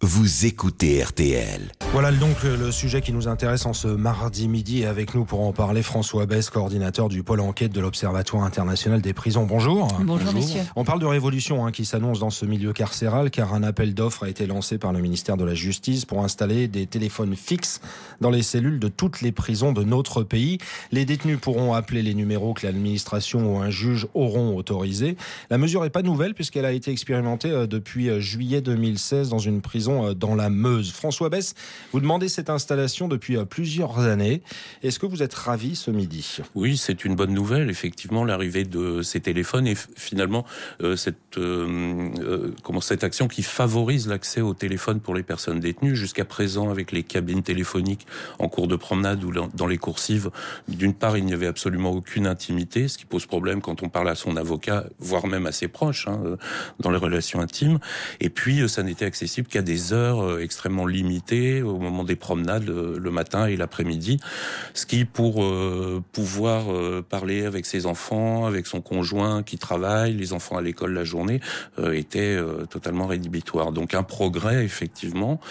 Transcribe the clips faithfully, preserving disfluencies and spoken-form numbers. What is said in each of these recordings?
vous écoutez R T L. Voilà donc le sujet qui nous intéresse en ce mardi midi. Et avec nous pour en parler, François Besse, coordinateur du pôle enquête de l'Observatoire international des prisons. Bonjour. Bonjour, Bonjour. Messieurs. On parle de révolution hein, qui s'annonce dans ce milieu carcéral, car un appel d'offres a été lancé par le ministère de la Justice pour installer des téléphones fixes dans les cellules de toutes les prisons de notre pays. Les détenus pourront appeler les numéros que l'administration ou un juge auront autorisés. La mesure n'est pas nouvelle puisqu'elle a été expérimentée depuis juillet deux mille seize dans une prison dans la Meuse. François Besse, vous demandez cette installation depuis plusieurs années. Est-ce que vous êtes ravi ce midi ? Oui, c'est une bonne nouvelle, effectivement, l'arrivée de ces téléphones et finalement euh, cette, euh, euh, comment, cette action qui favorise l'accès au téléphone pour les personnes détenues. Jusqu'à présent, avec les cabines téléphoniques en cours de promenade ou dans les coursives, d'une part, il n'y avait absolument aucune intimité, ce qui pose problème quand on parle à son avocat, voire même à ses proches, hein, dans les relations intimes. Et puis, ça n'était accessible qu'à des heures extrêmement limitées, au moment des promenades, le, le matin et l'après-midi. Ce qui, pour euh, pouvoir euh, parler avec ses enfants, avec son conjoint qui travaille, les enfants à l'école la journée, euh, était euh, totalement rédhibitoire. Donc un progrès, effectivement,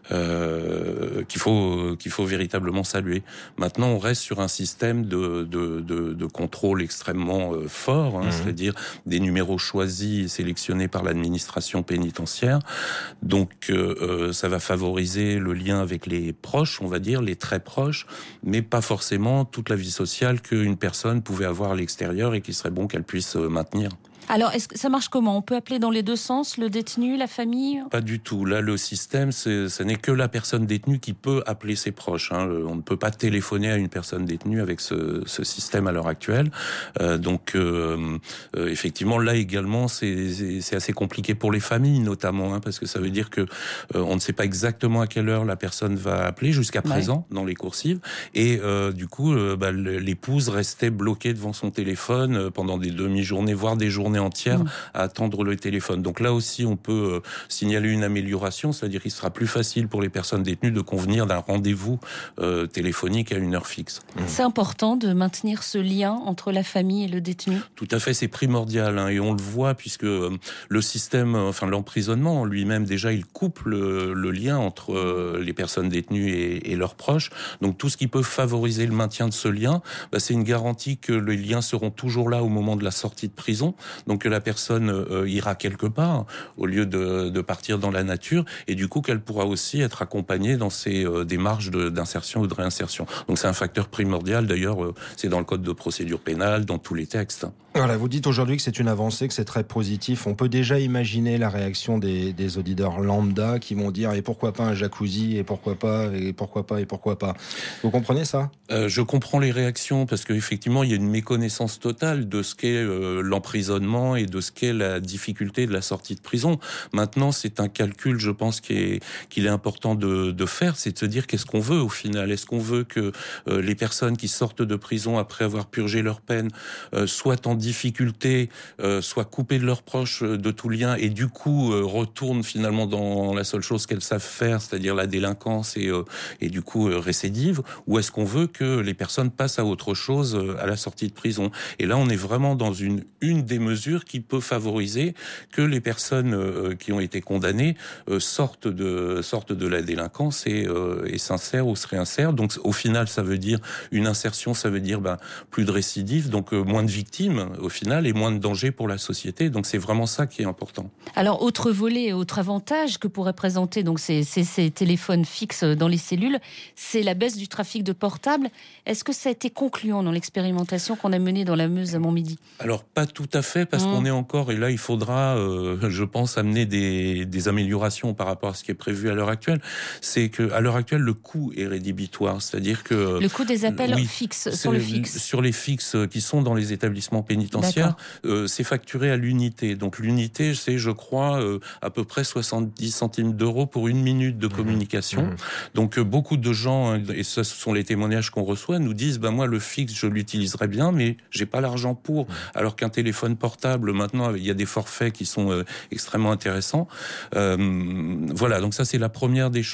euh, qu'il faut qu'il faut véritablement saluer. Maintenant, on reste sur un système de de de, de contrôle extrêmement euh, fort, hein, mmh. c'est-à-dire des numéros choisis et sélectionnés par l'administration pénitentiaire. Donc euh, ça va favoriser le lien avec les proches, on va dire, les très proches, mais pas forcément toute la vie sociale qu'une personne pouvait avoir à l'extérieur et qu'il serait bon qu'elle puisse maintenir. Alors, est-ce que ça marche comment ? On peut appeler dans les deux sens, le détenu, la famille ? Pas du tout. Là, le système, c'est, ce n'est que la personne détenue qui peut appeler ses proches. Hein. On ne peut pas téléphoner à une personne détenue avec ce, ce système à l'heure actuelle. Euh, donc, euh, euh, effectivement, là également, c'est, c'est assez compliqué pour les familles, notamment, hein, parce que ça veut dire que euh, on ne sait pas exactement à quelle heure la personne va appeler jusqu'à présent ouais. dans les coursives, et euh, du coup, euh, bah, l'épouse restait bloquée devant son téléphone pendant des demi-journées, voire des journées entière mmh. à attendre le téléphone. Donc là aussi, on peut euh, signaler une amélioration, c'est-à-dire qu'il sera plus facile pour les personnes détenues de convenir d'un rendez-vous euh, téléphonique à une heure fixe. Mmh. C'est important de maintenir ce lien entre la famille et le détenu ? Tout à fait, c'est primordial, hein, et on le voit puisque euh, le système, euh, enfin l'emprisonnement en lui-même, déjà, il coupe le, le lien entre euh, les personnes détenues et, et leurs proches. Donc tout ce qui peut favoriser le maintien de ce lien, bah, c'est une garantie que les liens seront toujours là au moment de la sortie de prison. Donc que la personne euh, ira quelque part au lieu de, de partir dans la nature, et du coup qu'elle pourra aussi être accompagnée dans ses euh, démarches de, d'insertion ou de réinsertion. Donc c'est un facteur primordial, d'ailleurs euh, c'est dans le code de procédure pénale, dans tous les textes. Voilà, vous dites aujourd'hui que c'est une avancée, que c'est très positif. On peut déjà imaginer la réaction des, des auditeurs lambda qui vont dire et pourquoi pas un jacuzzi, et pourquoi pas, et pourquoi pas, et pourquoi pas. Vous comprenez ça ? euh, Je comprends les réactions parce qu'effectivement il y a une méconnaissance totale de ce qu'est euh, l'emprisonnement et de ce qu'est la difficulté de la sortie de prison. Maintenant, c'est un calcul, je pense, qui est, qu'il est important de, de faire, c'est de se dire qu'est-ce qu'on veut au final. Est-ce qu'on veut que euh, les personnes qui sortent de prison après avoir purgé leur peine euh, soient en difficulté, euh, soient coupées de leurs proches, euh, de tout lien, et du coup euh, retournent finalement dans la seule chose qu'elles savent faire, c'est-à-dire la délinquance et, euh, et du coup euh, récidive, ou est-ce qu'on veut que les personnes passent à autre chose euh, à la sortie de prison ? Et là, on est vraiment dans une, une des mesures qui peut favoriser que les personnes euh, qui ont été condamnées euh, sortent de sortent de la délinquance et, euh, et s'insèrent ou se réinsèrent. Donc au final, ça veut dire une insertion, ça veut dire ben, plus de récidives, donc euh, moins de victimes au final et moins de danger pour la société. Donc c'est vraiment ça qui est important. Alors autre volet, autre avantage que pourraient présenter donc ces, ces, ces téléphones fixes dans les cellules, c'est la baisse du trafic de portables. Est-ce que ça a été concluant dans l'expérimentation qu'on a menée dans la Meuse à Montmidi ? Alors pas tout à fait, parce mmh. qu'on est encore, et là il faudra, euh, je pense, amener des, des améliorations par rapport à ce qui est prévu à l'heure actuelle. C'est que à l'heure actuelle, le coût est rédhibitoire, c'est-à-dire que le coût des appels oui, fixes sur le fixe, sur les fixes qui sont dans les établissements pénitentiaires, euh, c'est facturé à l'unité. Donc l'unité, c'est, je crois, euh, à peu près soixante-dix centimes d'euros pour une minute de communication. Mmh. Donc euh, beaucoup de gens, et ce sont les témoignages qu'on reçoit, nous disent, ben moi le fixe, je l'utiliserai bien, mais j'ai pas l'argent pour. Mmh. Alors qu'un téléphone portable, maintenant, il y a des forfaits qui sont euh, extrêmement intéressants. Euh, voilà, donc ça c'est la première des choses.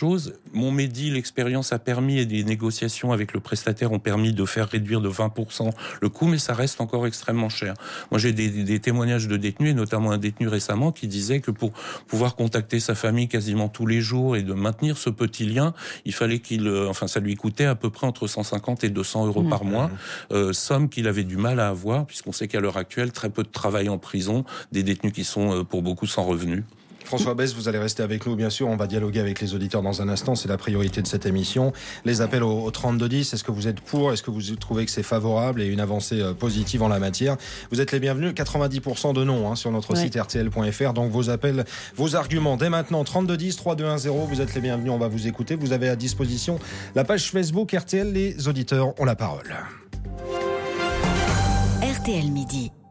mon Medi, l'expérience a permis et des négociations avec le prestataire ont permis de faire réduire de vingt pour cent le coût, mais ça reste encore extrêmement cher. Moi, j'ai des, des témoignages de détenus, et notamment un détenu récemment qui disait que pour pouvoir contacter sa famille quasiment tous les jours et de maintenir ce petit lien, il fallait qu'il, enfin, ça lui coûtait à peu près entre cent cinquante et deux cents euros mmh. par mois, euh, somme qu'il avait du mal à avoir, puisqu'on sait qu'à l'heure actuelle, très peu de travail en prison, des détenus qui sont euh, pour beaucoup sans revenus. François Besse, vous allez rester avec nous, bien sûr. On va dialoguer avec les auditeurs dans un instant. C'est la priorité de cette émission. Les appels au, au trente-deux dix, est-ce que vous êtes pour ? Est-ce que vous trouvez que c'est favorable et une avancée euh, positive en la matière ? Vous êtes les bienvenus. quatre-vingt-dix pour cent de non hein, sur notre ouais. site R T L point F R. Donc vos appels, vos arguments, dès maintenant, trente-deux dix, trois deux un zéro. Vous êtes les bienvenus. On va vous écouter. Vous avez à disposition la page Facebook R T L. Les auditeurs ont la parole. R T L Midi.